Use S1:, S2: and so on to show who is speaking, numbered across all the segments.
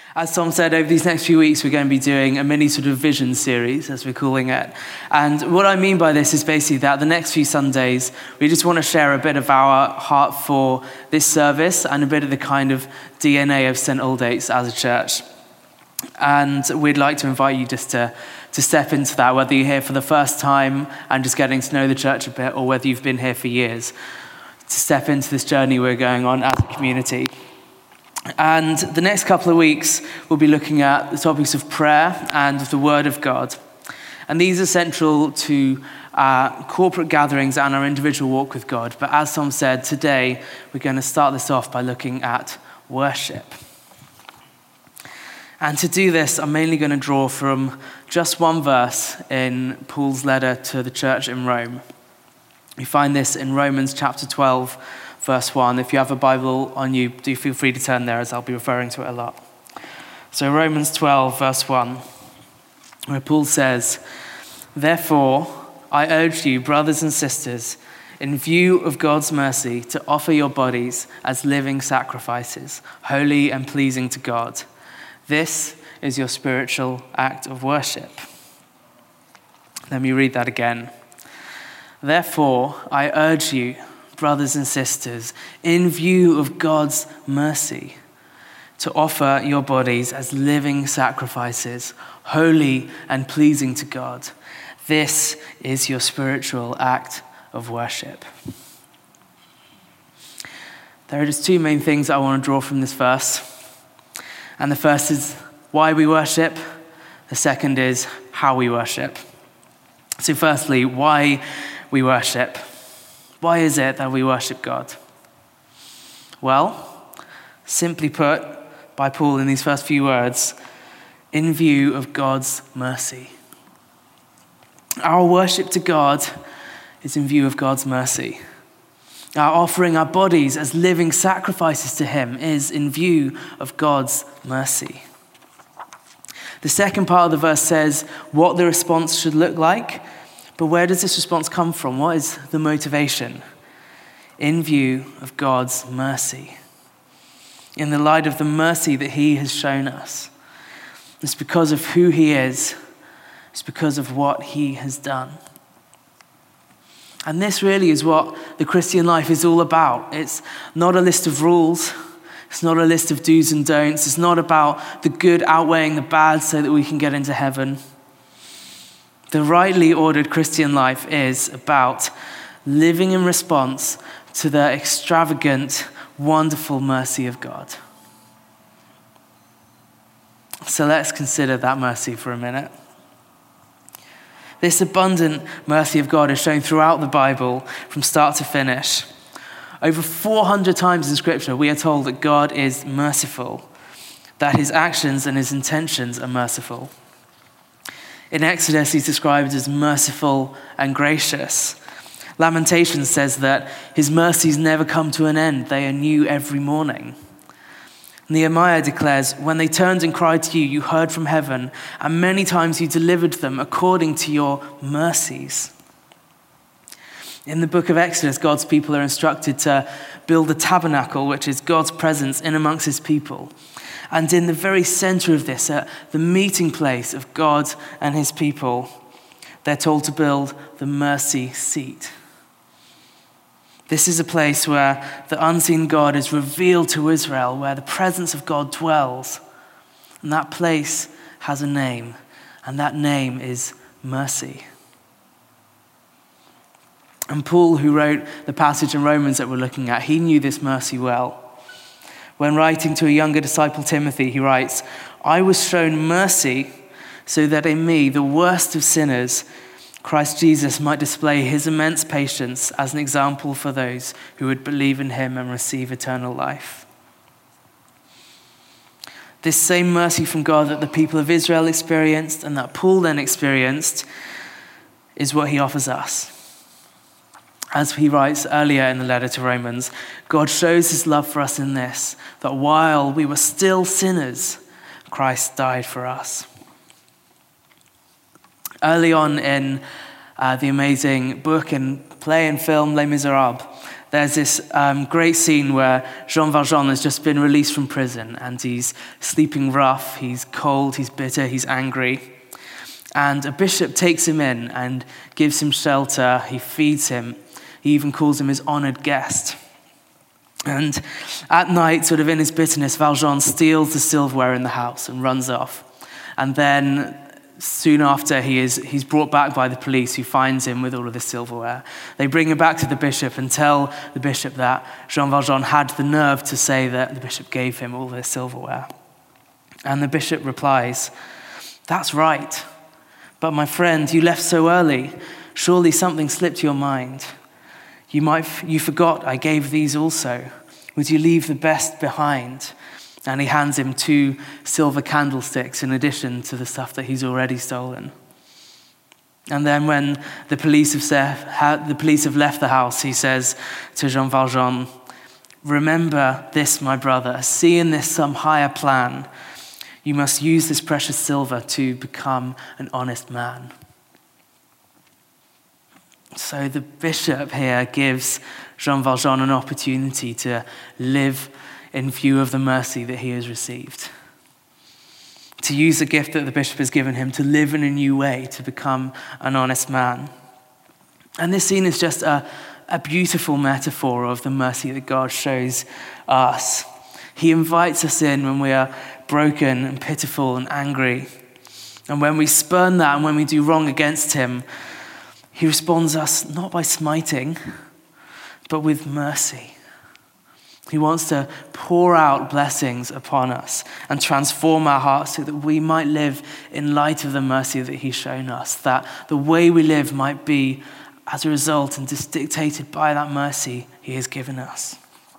S1: As Tom said, over these next few weeks, we're going to be doing a mini sort of vision series, as we're calling it. And what I mean by this is basically that the next few Sundays, we just want to share a bit of our heart for this service and a bit of the kind of DNA of St. Aldate's as a church. And we'd like to invite you just to step into that, whether you're here for the first time and just getting to know the church a bit, or whether you've been here for years, to step into this journey we're going on as a community. And the next couple of weeks, we'll be looking at the topics of prayer and the Word of God. And these are central to corporate gatherings and our individual walk with God. But as Tom said, today we're going to start this off by looking at worship. And to do this, I'm mainly going to draw from just one verse in Paul's letter to the church in Rome. You find this in Romans chapter 12, verse 1. If you have a Bible on you, do feel free to turn there, as I'll be referring to it a lot. So Romans 12, verse 1, where Paul says, "Therefore, I urge you, brothers and sisters, in view of God's mercy, to offer your bodies as living sacrifices, holy and pleasing to God. This is your spiritual act of worship." Let me read that again. "Therefore, I urge you, brothers and sisters, in view of God's mercy, to offer your bodies as living sacrifices, holy and pleasing to God. This is your spiritual act of worship." There are just two main things I want to draw from this verse. And the first is why we worship. The second is how we worship. So firstly, why we worship. Why is it that we worship God? Well, simply put, by Paul in these first few words, in view of God's mercy. Our worship to God is in view of God's mercy. Our offering our bodies as living sacrifices to him is in view of God's mercy. The second part of the verse says what the response should look like, but where does this response come from? What is the motivation? In view of God's mercy. In the light of the mercy that he has shown us. It's because of who he is. It's because of what he has done. And this really is what the Christian life is all about. It's not a list of rules. It's not a list of do's and don'ts. It's not about the good outweighing the bad so that we can get into heaven. The rightly ordered Christian life is about living in response to the extravagant, wonderful mercy of God. So let's consider that mercy for a minute. This abundant mercy of God is shown throughout the Bible from start to finish. Over 400 times in Scripture, we are told that God is merciful, that his actions and his intentions are merciful. In Exodus, he's described as merciful and gracious. Lamentations says that his mercies never come to an end. They are new every morning. Nehemiah declares, when they turned and cried to you, you heard from heaven, and many times you delivered them according to your mercies. In the book of Exodus, God's people are instructed to build a tabernacle, which is God's presence in amongst his people. And in the very center of this, at the meeting place of God and his people, they're told to build the mercy seat. This is a place where the unseen God is revealed to Israel, where the presence of God dwells. And that place has a name, and that name is mercy. And Paul, who wrote the passage in Romans that we're looking at, he knew this mercy well. When writing to a younger disciple, Timothy, he writes, "I was shown mercy so that in me, the worst of sinners, Christ Jesus might display his immense patience as an example for those who would believe in him and receive eternal life." This same mercy from God that the people of Israel experienced and that Paul then experienced is what he offers us. As he writes earlier in the letter to Romans, God shows his love for us in this, that while we were still sinners, Christ died for us. Early on in the amazing book and play and film Les Miserables, there's this great scene where Jean Valjean has just been released from prison and he's sleeping rough, he's cold, he's bitter, he's angry. And a bishop takes him in and gives him shelter, he feeds him, he even calls him his honored guest. And at night, sort of in his bitterness, Valjean steals the silverware in the house and runs off. And then soon after, he's brought back by the police who finds him with all of the silverware. They bring him back to the bishop and tell the bishop that Jean Valjean had the nerve to say that the bishop gave him all this silverware. And the bishop replies, "That's right. But my friend, you left so early. Surely something slipped your mind. You forgot I gave these also. Would you leave the best behind?" And he hands him 2 silver candlesticks in addition to the stuff that he's already stolen. And then when the police have left the house, he says to Jean Valjean, "Remember this, my brother. See in this some higher plan. You must use this precious silver to become an honest man." So the bishop here gives Jean Valjean an opportunity to live in view of the mercy that he has received. To use the gift that the bishop has given him to live in a new way, to become an honest man. And this scene is just a beautiful metaphor of the mercy that God shows us. He invites us in when we are broken and pitiful and angry. And when we spurn that and when we do wrong against him, he responds us not by smiting, but with mercy. He wants to pour out blessings upon us and transform our hearts so that we might live in light of the mercy that he's shown us, that the way we live might be as a result and just dictated by that mercy he has given us.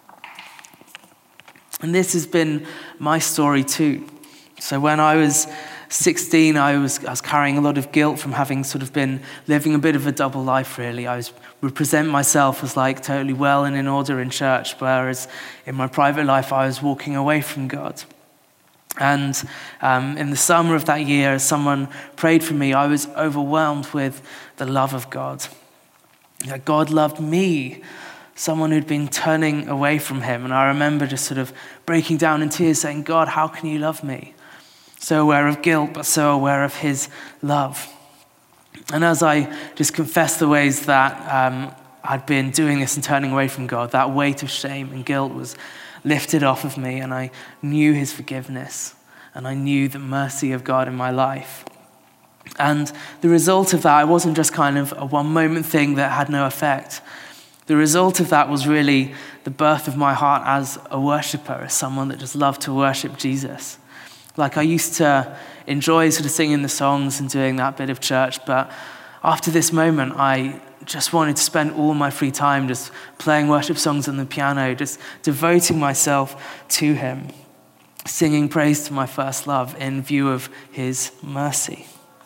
S1: And this has been my story too. So when I was 16, I was carrying a lot of guilt from having sort of been living a bit of a double life, really. I would present myself as like totally well and in order in church, whereas in my private life, I was walking away from God. And in the summer of that year, as someone prayed for me, I was overwhelmed with the love of God. That God loved me, someone who'd been turning away from him. And I remember just sort of breaking down in tears saying, "God, how can you love me?" So aware of guilt, but so aware of his love. And as I just confessed the ways that I'd been doing this and turning away from God, that weight of shame and guilt was lifted off of me, and I knew his forgiveness, and I knew the mercy of God in my life. And the result of that, it wasn't just kind of a one-moment thing that had no effect. The result of that was really the birth of my heart as a worshiper, as someone that just loved to worship Jesus. Like I used to enjoy sort of singing the songs and doing that bit of church, but after this moment, I just wanted to spend all my free time just playing worship songs on the piano, just devoting myself to him, singing praise to my first love in view of his mercy.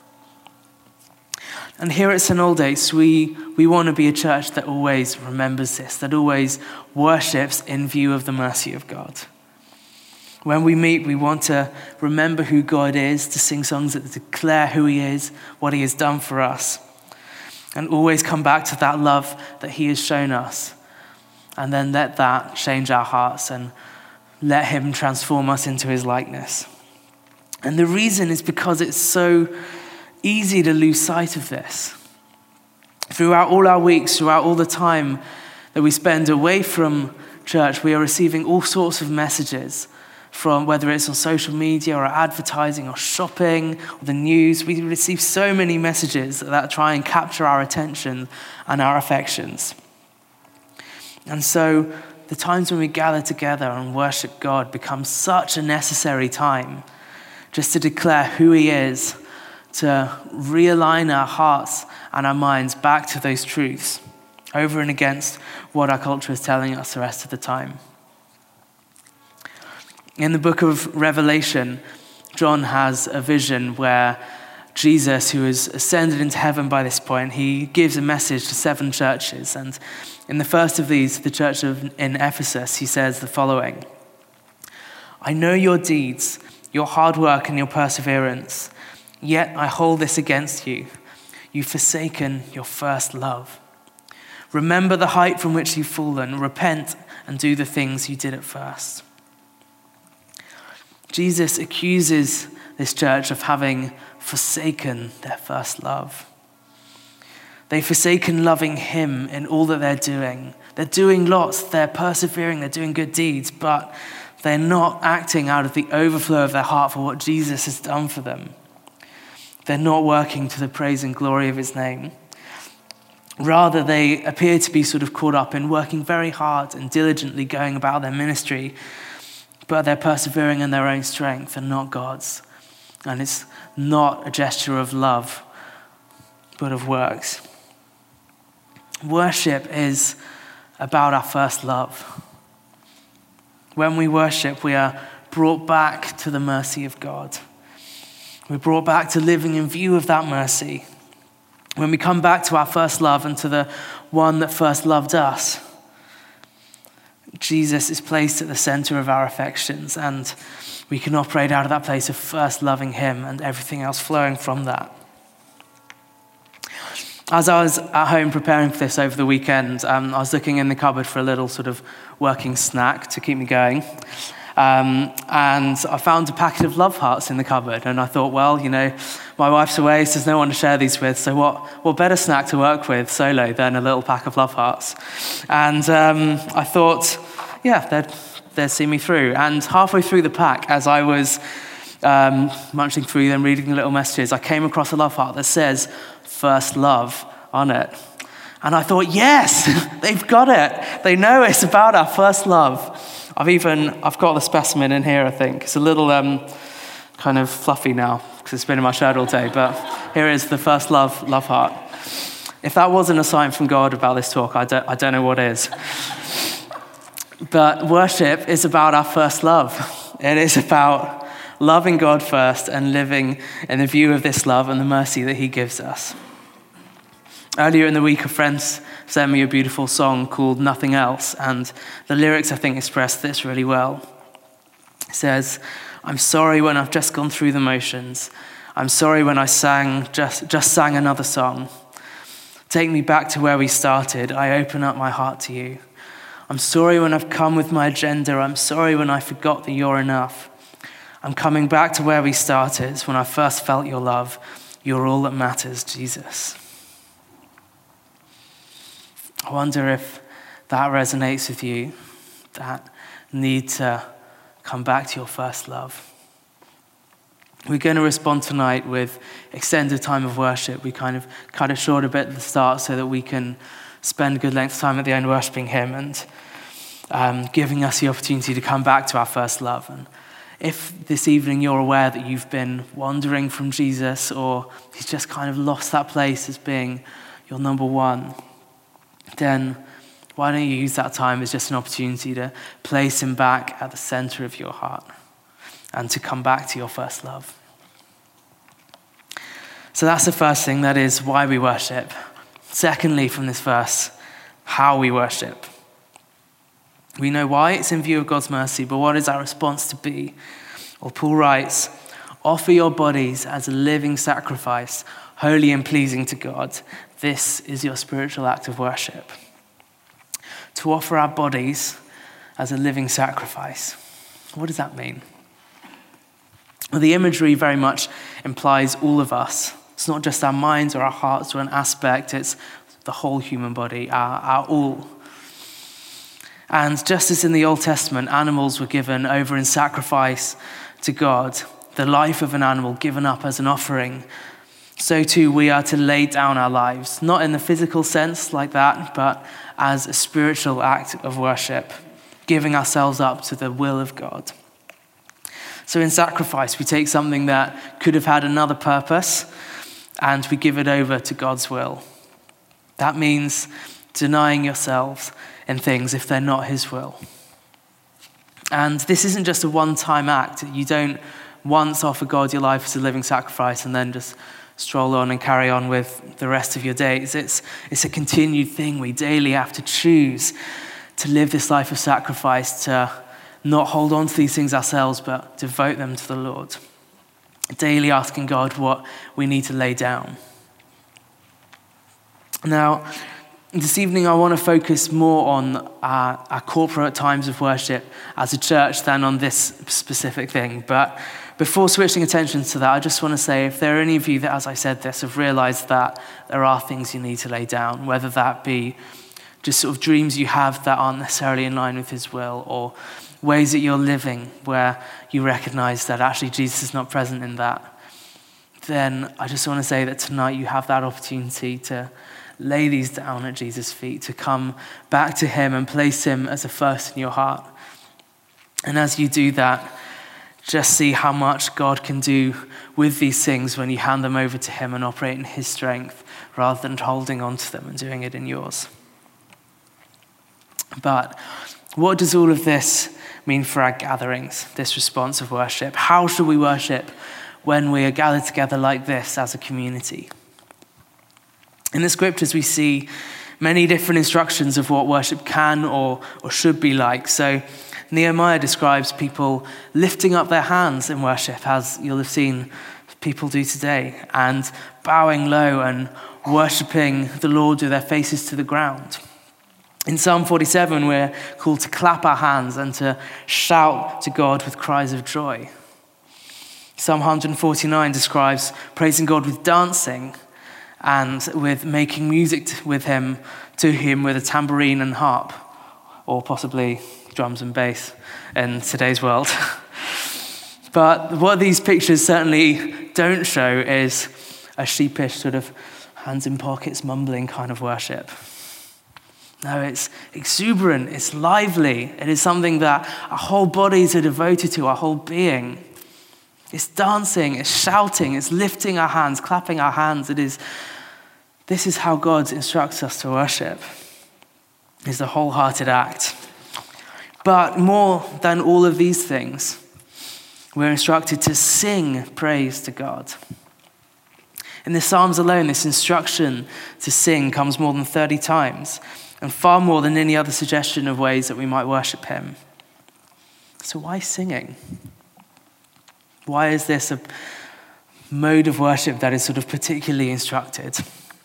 S1: And here at St. Aldate's, we want to be a church that always remembers this, that always worships in view of the mercy of God. When we meet, we want to remember who God is, to sing songs that declare who he is, what he has done for us, and always come back to that love that he has shown us, and then let that change our hearts and let him transform us into his likeness. And the reason is because it's so easy to lose sight of this. Throughout all our weeks, throughout all the time that we spend away from church, we are receiving all sorts of messages from whether it's on social media or advertising or shopping or the news. We receive so many messages that try and capture our attention and our affections. And so the times when we gather together and worship God become such a necessary time just to declare who he is, to realign our hearts and our minds back to those truths over and against what our culture is telling us the rest of the time. In the book of Revelation, John has a vision where Jesus, who has ascended into heaven by this point, he gives a message to 7 churches. And in the first of these, the church in Ephesus, he says the following: "I know your deeds, your hard work and your perseverance, yet I hold this against you. You've forsaken your first love. Remember the height from which you've fallen. Repent and do the things you did at first. Jesus accuses this church of having forsaken their first love. They've forsaken loving him in all that they're doing. They're doing lots, they're persevering, they're doing good deeds, but they're not acting out of the overflow of their heart for what Jesus has done for them. They're not working to the praise and glory of his name. Rather, they appear to be sort of caught up in working very hard and diligently going about their ministry, but they're persevering in their own strength and not God's. And it's not a gesture of love, but of works. Worship is about our first love. When we worship, we are brought back to the mercy of God. We're brought back to living in view of that mercy. When we come back to our first love and to the one that first loved us, Jesus is placed at the center of our affections, and we can operate out of that place of first loving him and everything else flowing from that. As I was at home preparing for this over the weekend, I was looking in the cupboard for a little sort of working snack to keep me going. And I found a packet of Love Hearts in the cupboard, and I thought, well, my wife's away, so there's no one to share these with, so what better snack to work with solo than a little pack of Love Hearts? And I thought, yeah, they'd see me through. And halfway through the pack, as I was munching through them, reading the little messages, I came across a Love Heart that says, "First love" on it. And I thought, yes, they've got it. They know it's about our first love. I've got the specimen in here, I think. It's a little kind of fluffy now because it's been in my shirt all day, but here is the first love heart. If that wasn't a sign from God about this talk, I don't know what is. But worship is about our first love. It is about loving God first and living in the view of this love and the mercy that he gives us. Earlier in the week, a friend sent me a beautiful song called Nothing Else, and the lyrics, I think, express this really well. It says, "I'm sorry when I've just gone through the motions. I'm sorry when I just sang another song. Take me back to where we started. I open up my heart to you. I'm sorry when I've come with my agenda. I'm sorry when I forgot that you're enough. I'm coming back to where we started, when I first felt your love. You're all that matters, Jesus." I wonder if that resonates with you, that need to come back to your first love. We're going to respond tonight with extended time of worship. We kind of cut it short a bit at the start so that we can spend a good length of time at the end worshiping him and giving us the opportunity to come back to our first love. And if this evening you're aware that you've been wandering from Jesus, or he's just kind of lost that place as being your number one, then why don't you use that time as just an opportunity to place him back at the center of your heart and to come back to your first love. So that's the first thing, that is why we worship. Secondly, from this verse, how we worship. We know why, it's in view of God's mercy, but what is our response to be? Well, Paul writes, "Offer your bodies as a living sacrifice, holy and pleasing to God. This is your spiritual act of worship." To offer our bodies as a living sacrifice. What does that mean? Well, the imagery very much implies all of us. It's not just our minds or our hearts or an aspect, it's the whole human body, our all. And just as in the Old Testament, animals were given over in sacrifice to God, the life of an animal given up as an offering, so too we are to lay down our lives, not in the physical sense like that, but as a spiritual act of worship, giving ourselves up to the will of God. So in sacrifice, we take something that could have had another purpose and we give it over to God's will. That means denying yourselves in things if they're not his will. And this isn't just a one-time act. You don't once offer God your life as a living sacrifice and then just stroll on and carry on with the rest of your days. It's a continued thing. We daily have to choose to live this life of sacrifice, to not hold on to these things ourselves, but devote them to the Lord. Daily asking God what we need to lay down. Now, This evening, I want to focus more on our corporate times of worship as a church than on this specific thing. But before switching attention to that, I just want to say, if there are any of you that, as I said this, have realized that there are things you need to lay down, whether that be just sort of dreams you have that aren't necessarily in line with his will, or ways that you're living where you recognize that actually Jesus is not present in that, then I just want to say that tonight you have that opportunity to lay these down at Jesus' feet, to come back to him and place him as a first in your heart. And as you do that, just see how much God can do with these things when you hand them over to him and operate in his strength rather than holding on to them and doing it in yours. But what does all of this mean for our gatherings, this response of worship? How should we worship when we are gathered together like this as a community? In the scriptures, we see many different instructions of what worship can or should be like. So Nehemiah describes people lifting up their hands in worship, as you'll have seen people do today, and bowing low and worshiping the Lord with their faces to the ground. In Psalm 47, we're called to clap our hands and to shout to God with cries of joy. Psalm 149 describes praising God with dancing and with making music with him, to him with a tambourine and harp, or possibly drums and bass in today's world. But what these pictures certainly don't show is a sheepish sort of hands in pockets mumbling kind of worship. No, it's exuberant, it's lively. It is something that our whole bodies are devoted to, our whole being. It's dancing, it's shouting, it's lifting our hands, clapping our hands. This is how God instructs us to worship. It's a wholehearted act. But more than all of these things, we're instructed to sing praise to God. In the Psalms alone, this instruction to sing comes more than 30 times, and far more than any other suggestion of ways that we might worship him. So why singing? Why is this a mode of worship that is sort of particularly instructed?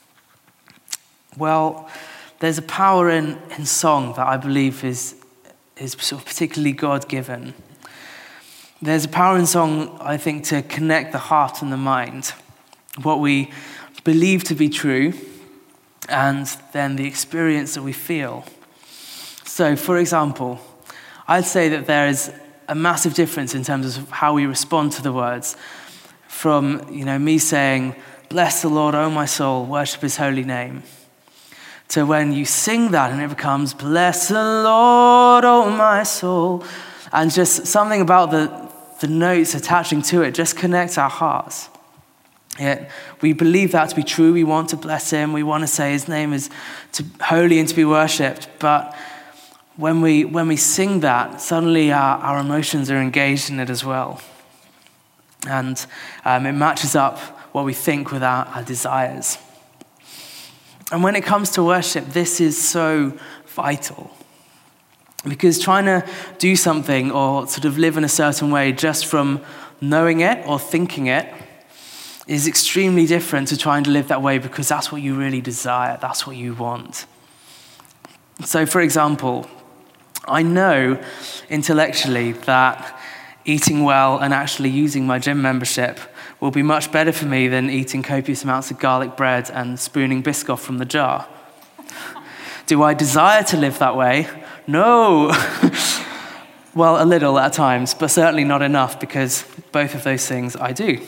S1: Well, there's a power in song that I believe is sort of particularly God-given. There's a power in song, I think, to connect the heart and the mind, what we believe to be true, and then the experience that we feel. So, for example, I'd say that there is a massive difference in terms of how we respond to the words. From, me saying, "Bless the Lord, O my soul, worship his holy name," to when you sing that and it becomes, "Bless the Lord, O my soul," and just something about the notes attaching to it just connects our hearts. We believe that to be true. We want to bless him. We want to say his name is holy and to be worshipped. But when we sing that, suddenly our emotions are engaged in it as well. And it matches up what we think with our desires. And when it comes to worship, this is so vital. Because trying to do something or sort of live in a certain way just from knowing it or thinking it is extremely different to trying to live that way because that's what you really desire, that's what you want. So, for example, I know intellectually that eating well and actually using my gym membership will be much better for me than eating copious amounts of garlic bread and spooning Biscoff from the jar. Do I desire to live that way? No. Well, a little at times, but certainly not enough, because both of those things I do.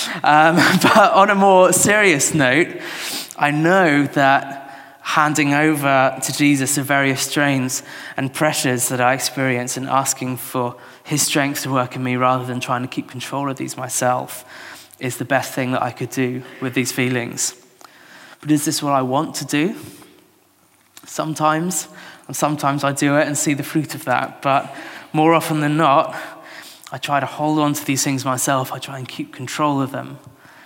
S1: But on a more serious note, I know that handing over to Jesus the various strains and pressures that I experience and asking for his strength to work in me rather than trying to keep control of these myself is the best thing that I could do with these feelings. But is this what I want to do? Sometimes, and sometimes I do it and see the fruit of that, but more often than not, I try to hold on to these things myself. I try and keep control of them.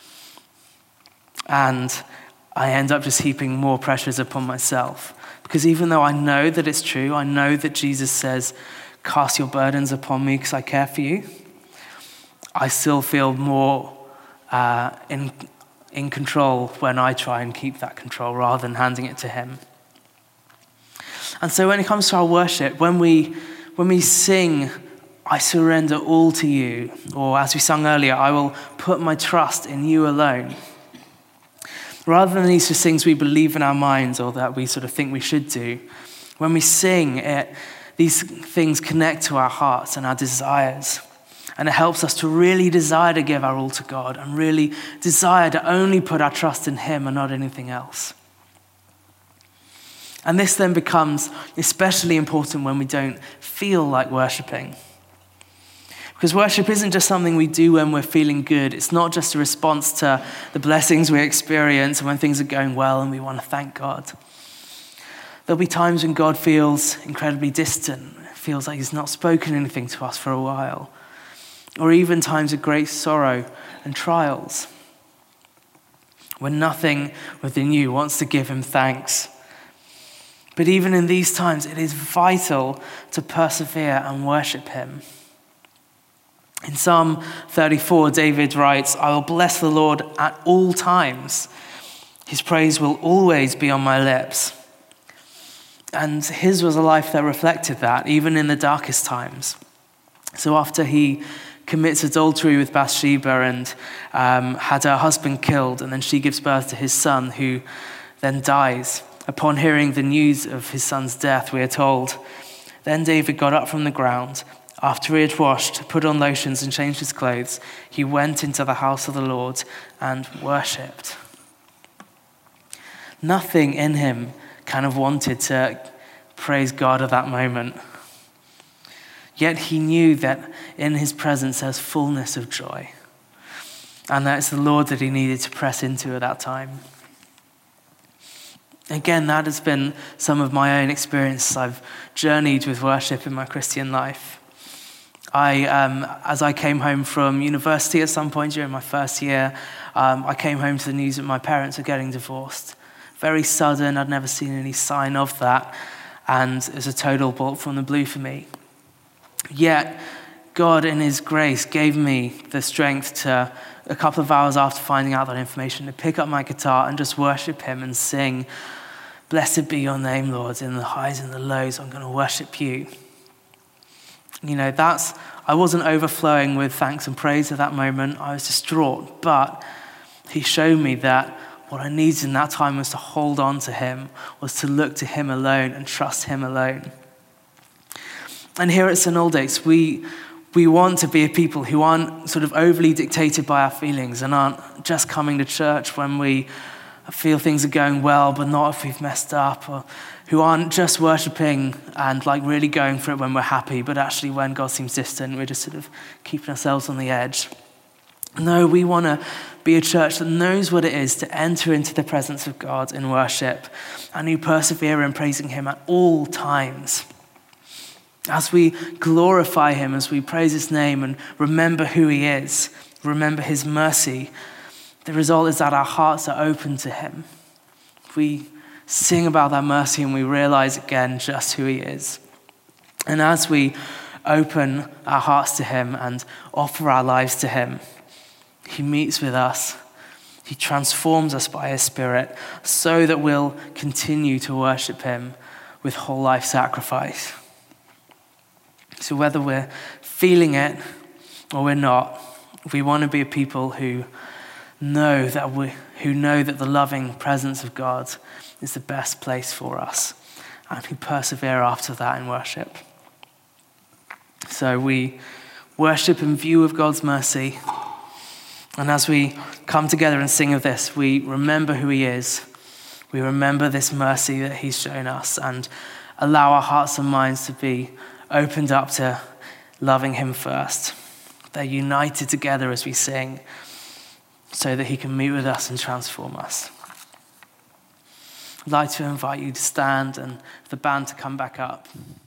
S1: And I end up just heaping more pressures upon myself. Because even though I know that it's true, I know that Jesus says, "Cast your burdens upon me because I care for you," I still feel more in control when I try and keep that control rather than handing it to him. And so when it comes to our worship, when we sing, I surrender all to you, or as we sung earlier, I will put my trust in you alone. Rather than these just things we believe in our minds or that we sort of think we should do, when we sing it, these things connect to our hearts and our desires. And it helps us to really desire to give our all to God and really desire to only put our trust in him and not anything else. And this then becomes especially important when we don't feel like worshiping. Because worship isn't just something we do when we're feeling good. It's not just a response to the blessings we experience when things are going well and we want to thank God. There'll be times when God feels incredibly distant, feels like he's not spoken anything to us for a while, or even times of great sorrow and trials, when nothing within you wants to give him thanks. But even in these times, it is vital to persevere and worship him. In Psalm 34, David writes, I will bless the Lord at all times. His praise will always be on my lips. And his was a life that reflected that, even in the darkest times. So after he commits adultery with Bathsheba and had her husband killed, and then she gives birth to his son, who then dies. Upon hearing the news of his son's death, we are told, then David got up from the ground. After he had washed, put on lotions, and changed his clothes, he went into the house of the Lord and worshipped. Nothing in him kind of wanted to praise God at that moment. Yet he knew that in his presence there's fullness of joy. And that it's the Lord that he needed to press into at that time. Again, that has been some of my own experience. I've journeyed with worship in my Christian life. As I came home from university at some point during my first year, I came home to the news that my parents were getting divorced. Very sudden, I'd never seen any sign of that, and it was a total bolt from the blue for me. Yet, God in his grace gave me the strength to, a couple of hours after finding out that information, to pick up my guitar and just worship him and sing, blessed be your name, Lord, in the highs and the lows, I'm going to worship you. You know, I wasn't overflowing with thanks and praise at that moment. I was distraught, but he showed me that what I needed in that time was to hold on to him, was to look to him alone and trust him alone. And here at St. Aldate's, we want to be a people who aren't sort of overly dictated by our feelings and aren't just coming to church when we feel things are going well, but not if we've messed up, or who aren't just worshiping and like really going for it when we're happy, but actually when God seems distant, we're just sort of keeping ourselves on the edge. No, we want to be a church that knows what it is to enter into the presence of God in worship and who persevere in praising him at all times. As we glorify him, as we praise his name and remember who he is, remember his mercy, the result is that our hearts are open to him. We sing about that mercy and we realize again just who he is. And as we open our hearts to him and offer our lives to him, he meets with us. He transforms us by his Spirit so that we'll continue to worship him with whole life sacrifice. So whether we're feeling it or we're not, we want to be a people who know that the loving presence of God is the best place for us and who persevere after that in worship. So we worship in view of God's mercy. And as we come together and sing of this, we remember who he is. We remember this mercy that he's shown us and allow our hearts and minds to be opened up to loving him first. They're united together as we sing so that he can meet with us and transform us. I'd like to invite you to stand and for the band to come back up.